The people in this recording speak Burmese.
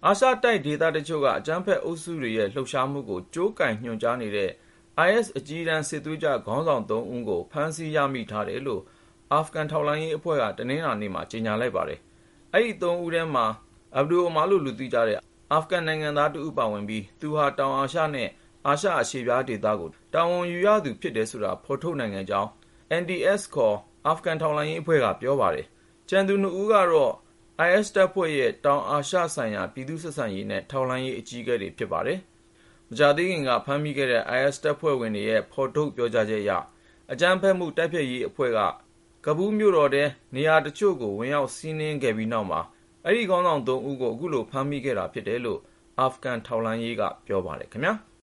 အာရှတိုက်ဒေသတချို့ကအကြမ်းဖက်အုပ်စုတွေရဲ့လှုပ်ရှားမှုကိုကြိုးကိုင်ညွှန်ကြားနေတဲ့ IS အကြီးတန်းစစ်သွေးကြွခေါင်းဆောင်3 ဦးကိုဖမ်းဆီးရမိထားတယ်လို့အာဖဂန်ထောက်လှမ်းရေးအဖွဲ့ကတနင်္လာနေ့မှာကြေညာလိုက်ပါတယ်။အဲဒီ3ဦးထဲမှာ Abdul Omar လို့လူသိကြတဲ့အာဖဂန်နိုင်ငံသားတဦးပါဝင်ပြီးသူဟာတောင်အာရှနဲ့အာရှအရှေ့ပြားဒေသကိုတာဝန်ယူရသူဖြစ်တယ်ဆိုတာဖော်ထုတ်နိုင်ခဲ့ကြောင်း NDS ခေါ်အာဖဂန်ထောက်လှမ်းရေးအဖွဲ့ကပြောပါတယ်။ကျန်သူ2ဦးကတော့ IS တပ်ဖွဲ့ရဲ့တောင်အာရှဆိုင်ရာပြည်သူ့ဆက်ဆံရေးနဲ့ထောက်လှမ်းရေးအကြီးအကဲတွေဖြစ်ပါတယ်။မကြာသေးခင်ကဖမ်းမိခဲ့တဲ့ IS တပ်ဖွဲ့ဝင်တွေရဲ့ဖော်ထုတ်ပြောကြားချက်အရအကြမ်းဖက်မှုတိုက်ဖျက်ရေးအဖွဲ့ကကဘူးမြို့တော်ထဲနေရာတချို့ကိုဝင်ရောက်စီးနင်းခဲ့ပြီးနောက်မှာအဲဒီခေါင်းဆောင်3ဦးကိုအခုလိုဖမ်းမိခဲ့တာဖြစ်တယ်လို့အာဖဂန်ထောက်လှမ်းရေးကပြောပါတယ်ခင်ဗျာ။